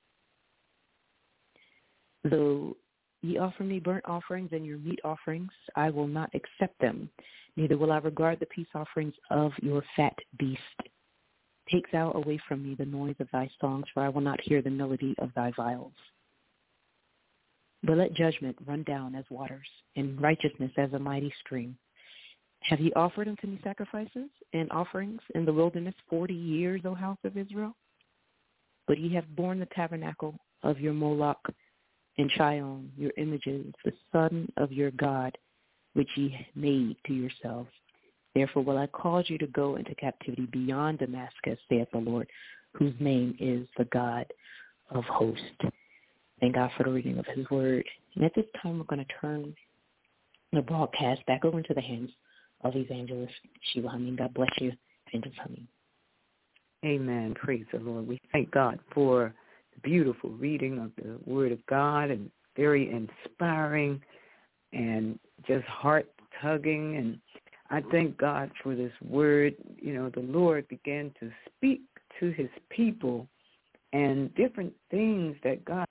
Though ye offer me burnt offerings and your meat offerings, I will not accept them, neither will I regard the peace offerings of your fat beast. Take thou away from me the noise of thy songs, for I will not hear the melody of thy viols. But let judgment run down as waters, and righteousness as a mighty stream. Have ye offered unto me sacrifices and offerings in the wilderness 40 years, O house of Israel? But ye have borne the tabernacle of your Moloch, and Chion, your images, the son of your God, which ye made to yourselves. Therefore will I cause you to go into captivity beyond Damascus, saith the Lord, whose name is the God of hosts. Thank God for the reading of his word. And at this time, we're going to turn the broadcast back over into the hands of Evangelist Sheila Hameen. God bless you, Evangelist Hameen. Amen. Praise the Lord. We thank God for the beautiful reading of the Word of God, and very inspiring and just heart-tugging. And I thank God for this Word. You know, the Lord began to speak to his people, and different things that God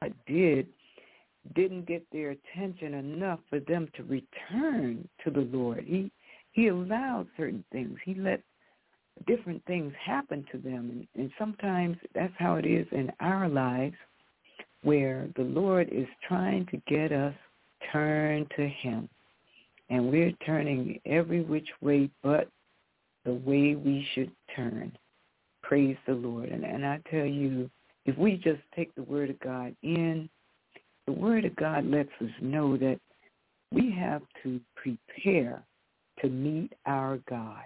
didn't get their attention enough for them to return to the Lord. He allowed certain things. He let different things happen to them. And sometimes that's how it is in our lives, where the Lord is trying to get us turned to him. And we're turning every which way but the way we should turn. Praise the Lord. And I tell you, if we just take the Word of God in, the Word of God lets us know that we have to prepare to meet our God.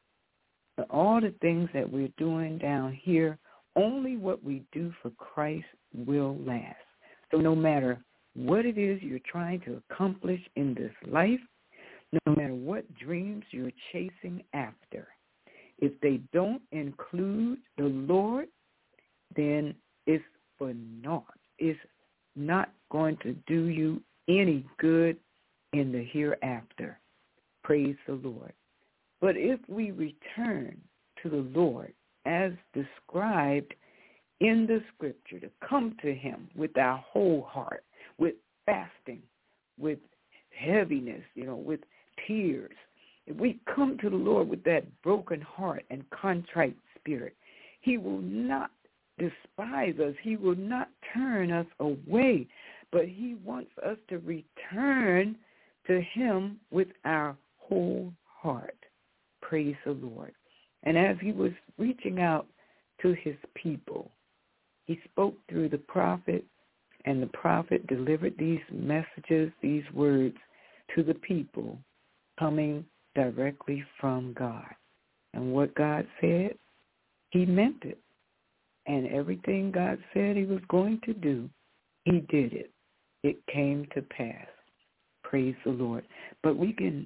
All the things that we're doing down here, only what we do for Christ will last. So no matter what it is you're trying to accomplish in this life, no matter what dreams you're chasing after, if they don't include the Lord, then it's for naught. It's not going to do you any good in the hereafter. Praise the Lord. But if we return to the Lord as described in the Scripture, to come to him with our whole heart, with fasting, with heaviness, with tears, if we come to the Lord with that broken heart and contrite spirit, he will not despise us. He will not turn us away, but he wants us to return to him with our whole heart. Praise the Lord. And as he was reaching out to his people, he spoke through the prophet, and the prophet delivered these messages, these words to the people, coming directly from God. And what God said, he meant it. And everything God said he was going to do, he did it. It came to pass. Praise the Lord. But we can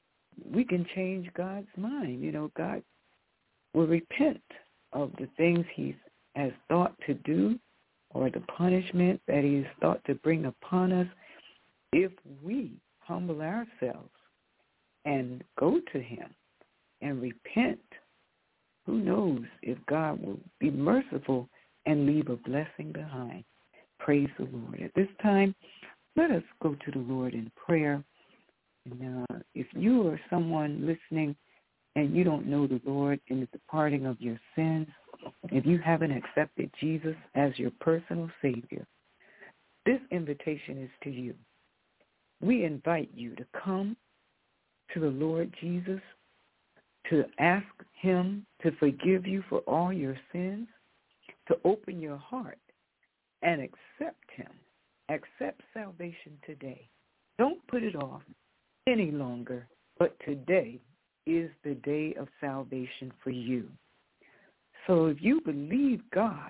change God's mind. God will repent of the things he has thought to do, or the punishment that he has thought to bring upon us, if we humble ourselves and go to him and repent. Who knows if God will be merciful and leave a blessing behind. Praise the Lord. At this time, let us go to the Lord in prayer. And if you are someone listening and you don't know the Lord in the departing of your sins, if you haven't accepted Jesus as your personal Savior, this invitation is to you. We invite you to come to the Lord Jesus, to ask him to forgive you for all your sins, to open your heart and accept him. Accept salvation today. Don't put it off any longer, but today is the day of salvation for you. So if you believe God,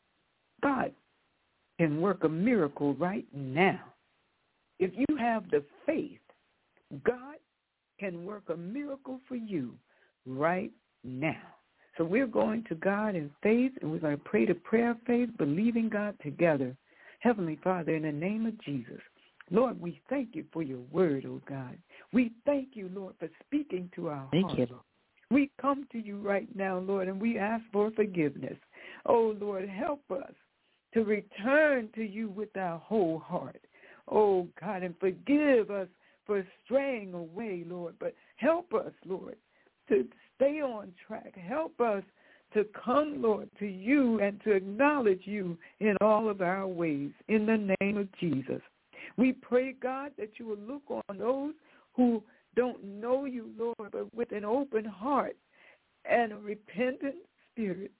God can work a miracle right now. If you have the faith, God can work a miracle for you right now. So we're going to God in faith, and we're going to pray the prayer of faith, believing God together. Heavenly Father, in the name of Jesus, Lord, we thank you for your word, oh God. We thank you, Lord, for speaking to our hearts. Thank you. We come to you right now, Lord, and we ask for forgiveness. Oh, Lord, help us to return to you with our whole heart. Oh, God, and forgive us for straying away, Lord. But help us, Lord, to stay on track. Help us to come, Lord, to you and to acknowledge you in all of our ways. In the name of Jesus. We pray, God, that you will look on those who don't know you, Lord, but with an open heart and a repentant spirit,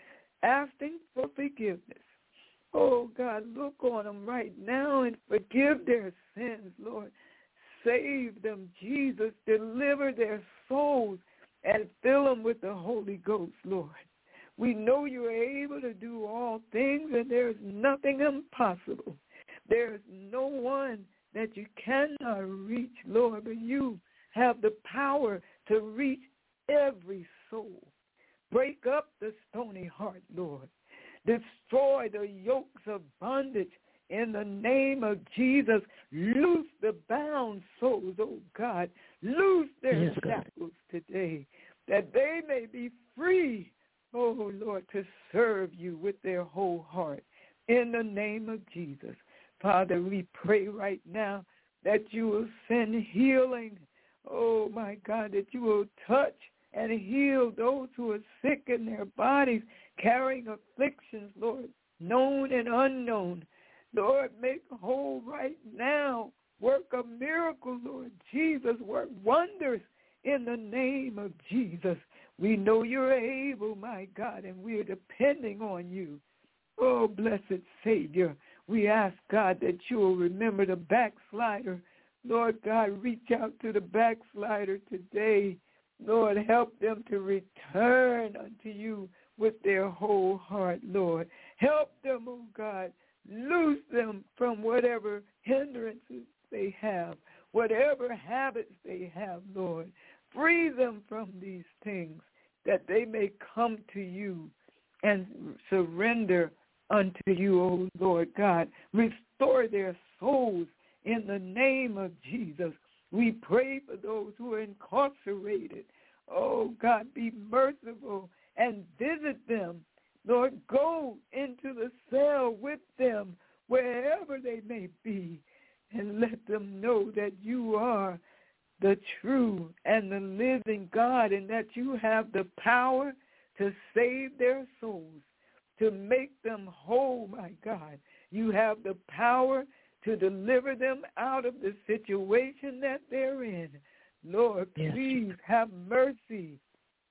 asking for forgiveness. Oh, God, look on them right now and forgive their sins, Lord. Save them, Jesus. Deliver their souls and fill them with the Holy Ghost, Lord. We know you are able to do all things, and there's nothing impossible. There's no one that you cannot reach, Lord, but you have the power to reach every soul. Break up the stony heart, Lord. Destroy the yokes of bondage in the name of Jesus. Loose the bound souls, oh God. Loose their shackles today, that they may be free, oh Lord, to serve you with their whole heart. In the name of Jesus. Father, we pray right now that you will send healing. Oh, my God, that you will touch and heal those who are sick in their bodies, carrying afflictions, Lord, known and unknown. Lord, make whole right now. Work a miracle, Lord Jesus. Work wonders in the name of Jesus. We know you're able, my God, and we're depending on you. Oh, blessed Savior. We ask, God, that you will remember the backslider. Lord God, reach out to the backslider today. Lord, help them to return unto you with their whole heart, Lord. Help them, oh God. Loose them from whatever hindrances they have, whatever habits they have, Lord. Free them from these things that they may come to you and surrender unto you, O Lord God. Restore their souls in the name of Jesus. We pray for those who are incarcerated. Oh, God, be merciful and visit them. Lord, go into the cell with them wherever they may be and let them know that you are the true and the living God and that you have the power to save their souls, to make them whole, my God. You have the power to deliver them out of the situation that they're in. Lord, please have mercy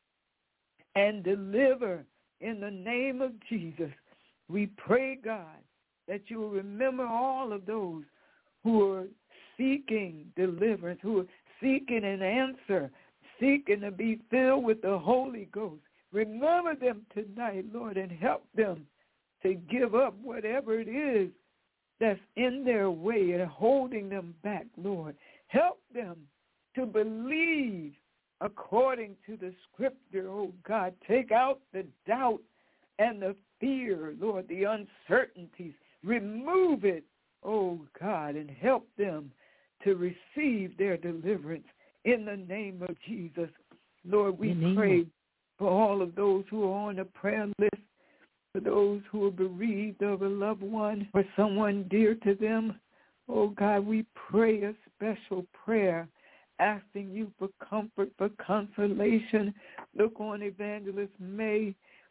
and deliver in the name of Jesus. We pray, God, that you will remember all of those who are seeking deliverance, who are seeking an answer, seeking to be filled with the Holy Ghost. Remember them tonight, Lord, and help them to give up whatever it is that's in their way and holding them back, Lord. Help them to believe according to the scripture, oh God. Take out the doubt and the fear, Lord, the uncertainties. Remove it, oh God, and help them to receive their deliverance in the name of Jesus. Lord, we pray for all of those who are on the prayer list, for those who are bereaved of a loved one or someone dear to them. Oh, God, we pray a special prayer, asking you for comfort, for consolation. Look on Evangelist May.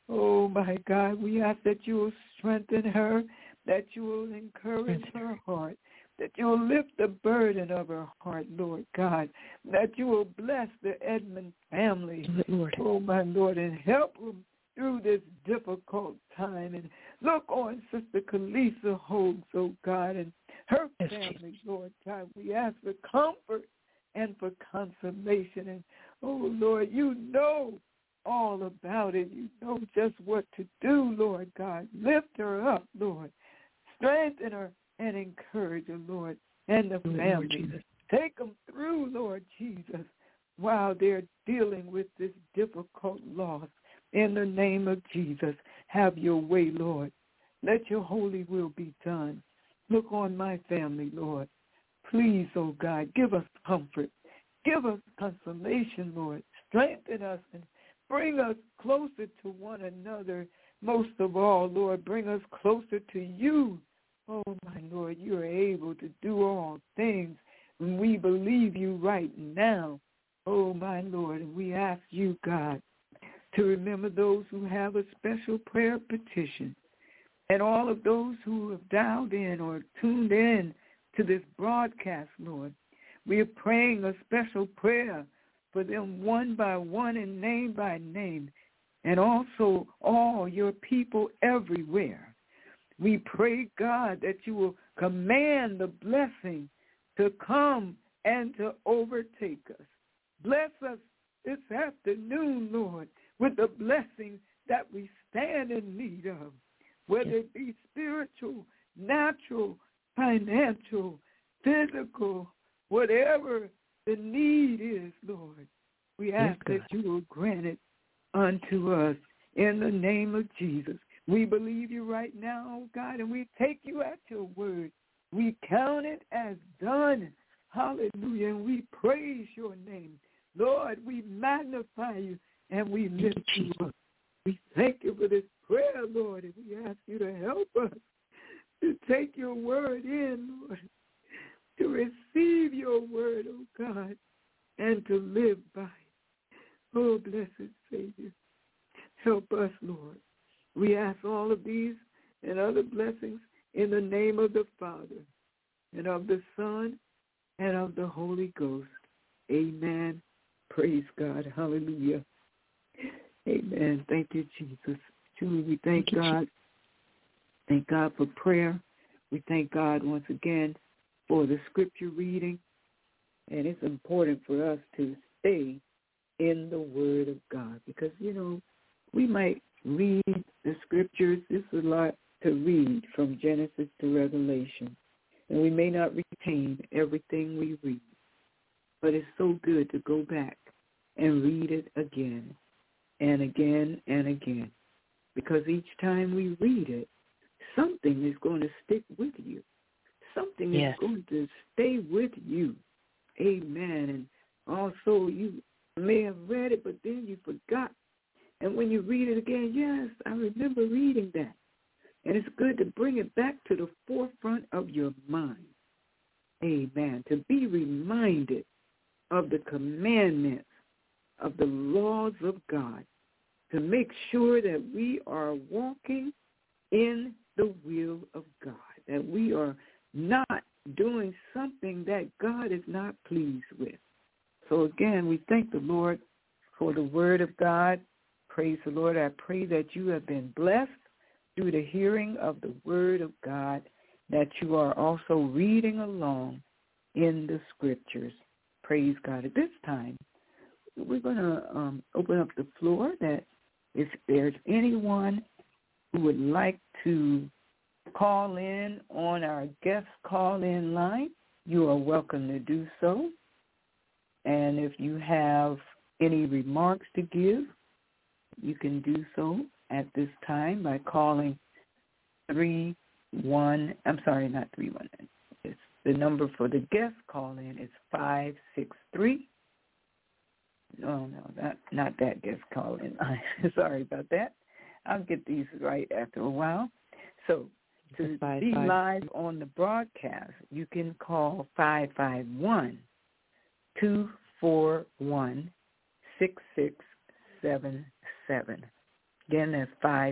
Oh, my God, we ask that you will strengthen her, that you will encourage her heart, that you will lift the burden of her heart, Lord God, that you will bless the Edmond family, Lord. Oh, my Lord, and help them through this difficult time. And look on Sister Kalisa Hogues, oh God, and her family, Lord God. We ask for comfort and for consolation. And, oh, Lord, you know all about it. You know just what to do, Lord God. Lift her up, Lord. Strengthen her and encourage her, Lord, and the family. Take them through, Lord Jesus, while they're dealing with this difficult loss. In the name of Jesus, have your way, Lord. Let your holy will be done. Look on my family, Lord. Please, oh God, give us comfort. Give us consolation, Lord. Strengthen us and bring us closer to one another. Most of all, Lord, bring us closer to you. Oh, my Lord, you are able to do all things when we believe you right now. Oh, my Lord, and we ask you, God, to remember those who have a special prayer petition and all of those who have dialed in or tuned in to this broadcast, Lord. We are praying a special prayer for them one by one and name by name, and also all your people everywhere. We pray, God, that you will command the blessing to come and to overtake us. Bless us this afternoon, Lord, with the blessings that we stand in need of, whether it be spiritual, natural, financial, physical, whatever the need is, Lord. We ask that you will grant it unto us in the name of Jesus. We believe you right now, oh God, and we take you at your word. We count it as done. Hallelujah. And we praise your name. Lord, we magnify you and we lift you up. We thank you for this prayer, Lord, and we ask you to help us to take your word in, Lord, to receive your word, oh God, and to live by it. Oh, blessed Savior, help us, Lord. We ask all of these and other blessings in the name of the Father and of the Son and of the Holy Ghost. Amen. Praise God. Hallelujah. Amen. Thank you, Jesus. Truly, we thank God. Thank God for prayer. We thank God once again for the scripture reading. And it's important for us to stay in the Word of God because, you know, we might read the scriptures. This is a lot to read from Genesis to Revelation. And we may not retain everything we read. But it's so good to go back and read it again and again and again. Because each time we read it, something is going to stick with you. Something is going to stay with you. Amen. And also you may have read it, but then you forgot. And when you read it again, yes, I remember reading that. And it's good to bring it back to the forefront of your mind. Amen. To be reminded of the commandments, of the laws of God, to make sure that we are walking in the will of God, that we are not doing something that God is not pleased with. So again, we thank the Lord for the word of God. Praise the Lord. I pray that you have been blessed through the hearing of the word of God, that you are also reading along in the scriptures. Praise God. At this time, we're going to open up the floor that if there's anyone who would like to call in on our guest call-in line, you are welcome to do so. And if you have any remarks to give, you can do so at this time by calling 3-1. I'm sorry, not 3-1. It's the number for the guest call-in is 563. No, not that guest call-in. Sorry about that. I'll get these right after a while. So to be live on the broadcast, you can call 551-241-6677. Again, that's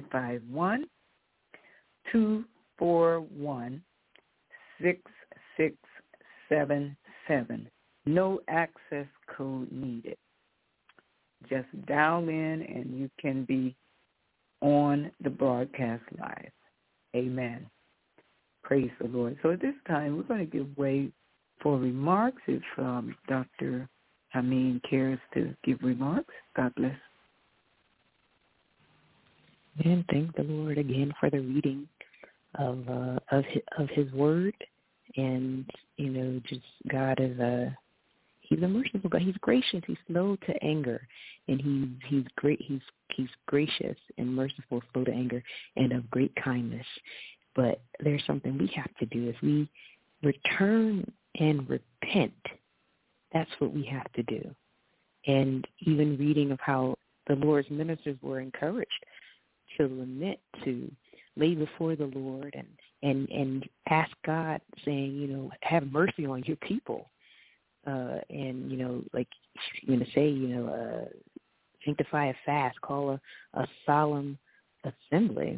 551-241-6677. No access code needed. Just dial in and you can be on the broadcast live. Amen. Praise the Lord. So at this time, we're going to give way for remarks. If Dr. Hameen cares to give remarks, God bless. And thank the Lord again for the reading of His Word, and just God is He's a merciful God. He's gracious. He's slow to anger, and he's great. He's gracious and merciful, slow to anger, and of great kindness. But there's something we have to do. If we return and repent, that's what we have to do. And even reading of how the Lord's ministers were encouraged to lament, to lay before the Lord and ask God, saying, have mercy on your people. Like you're going to say, sanctify a fast, call a solemn assembly,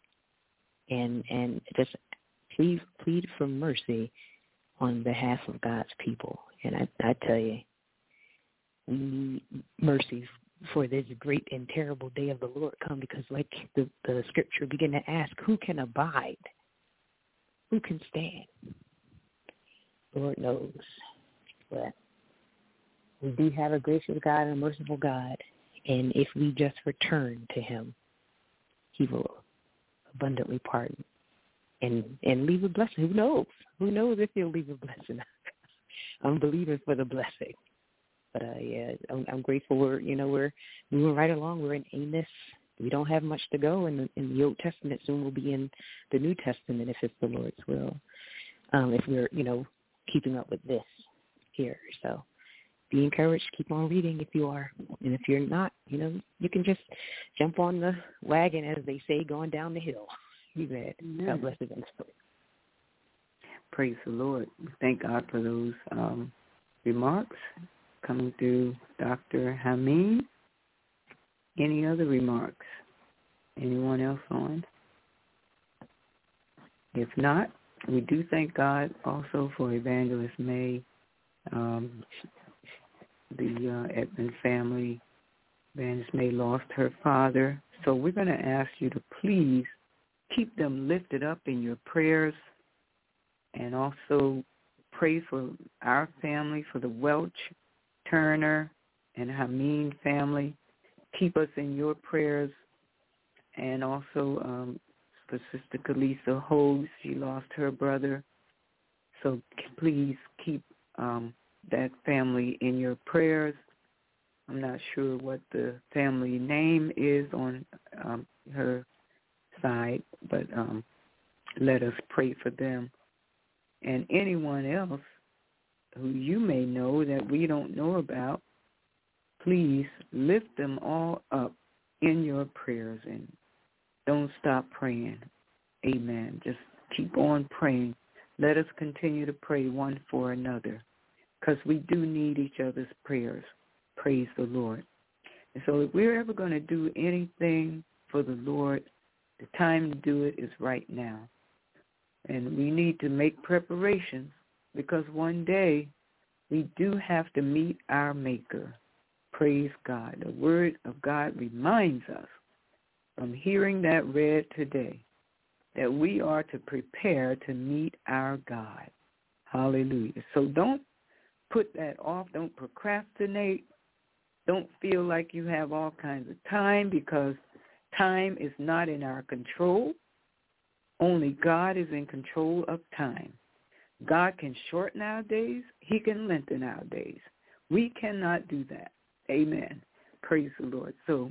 and just plead for mercy on behalf of God's people. And I tell you, we need mercy for this great and terrible day of the Lord come, because like the scripture begin to ask, who can abide? Who can stand? Lord knows. But we do have a gracious God and a merciful God, and if we just return to Him, He will abundantly pardon and leave a blessing. Who knows? Who knows if He'll leave a blessing? I'm believing for the blessing. But I'm grateful. We're moving right along. We're in Amos. We don't have much to go in the Old Testament. Soon we'll be in the New Testament if it's the Lord's will. If we're keeping up with this here. So be encouraged. Keep on reading if you are, and if you're not, you can just jump on the wagon, as they say, going down the hill. You bet. God bless you. Praise the Lord. We thank God for those remarks coming through Dr. Hameen. Any other remarks? Anyone else on? If not, we do thank God also for Evangelist May, the Edmond family. Evangelist May lost her father. So we're going to ask you to please keep them lifted up in your prayers, and also pray for our family, for the Welch, Turner, and Hameen family. Keep us in your prayers. And also for Sister Kalisa Hoes, she lost her brother. So please keep that family in your prayers. I'm not sure what the family name is on her side, but let us pray for them. And anyone else who you may know that we don't know about, please lift them all up in your prayers and don't stop praying. Amen. Just keep on praying. Let us continue to pray one for another, because we do need each other's prayers. Praise the Lord. And so if we're ever going to do anything for the Lord, the time to do it is right now. And we need to make preparations, because one day we do have to meet our Maker. Praise God. The Word of God reminds us from hearing that read today that we are to prepare to meet our God. Hallelujah. So don't put that off. Don't procrastinate. Don't feel like you have all kinds of time, because time is not in our control. Only God is in control of time. God can shorten our days. He can lengthen our days. We cannot do that. Amen. Praise the Lord. So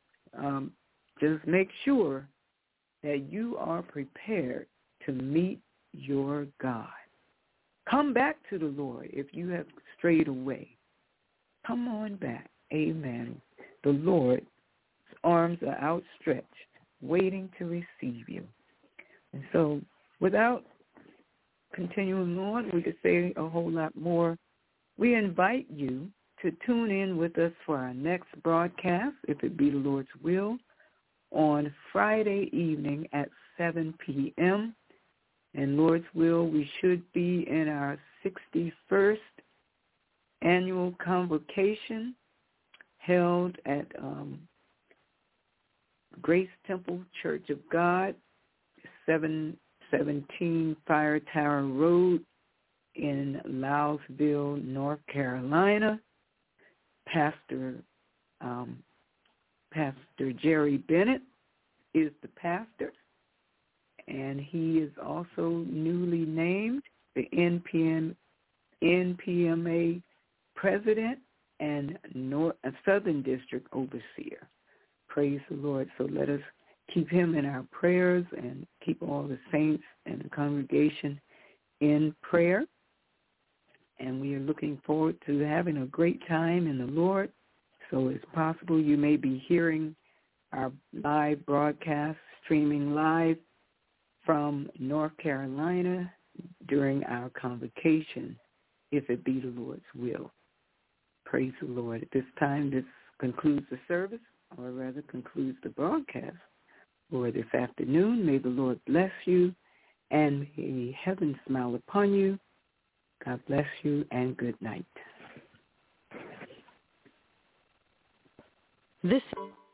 just make sure that you are prepared to meet your God. Come back to the Lord if you have strayed away. Come on back. Amen. The Lord's arms are outstretched, waiting to receive you. And so without continuing on, we could say a whole lot more. We invite you to tune in with us for our next broadcast, if it be the Lord's will, on Friday evening at 7 p.m. And Lord's will, we should be in our 61st annual convocation held at Grace Temple Church of God, 717 Fire Tower Road in Louisville, North Carolina. Pastor Jerry Bennett is the pastor, and he is also newly named the NPMA president and Southern District overseer. Praise the Lord. So let us keep him in our prayers and keep all the saints and the congregation in prayer. And we are looking forward to having a great time in the Lord. So it's possible you may be hearing our live broadcast, streaming live from North Carolina during our convocation, if it be the Lord's will. Praise the Lord. At this time, this concludes the service, or rather concludes the broadcast for this afternoon. May the Lord bless you, and may heaven smile upon you. God bless you, and good night. This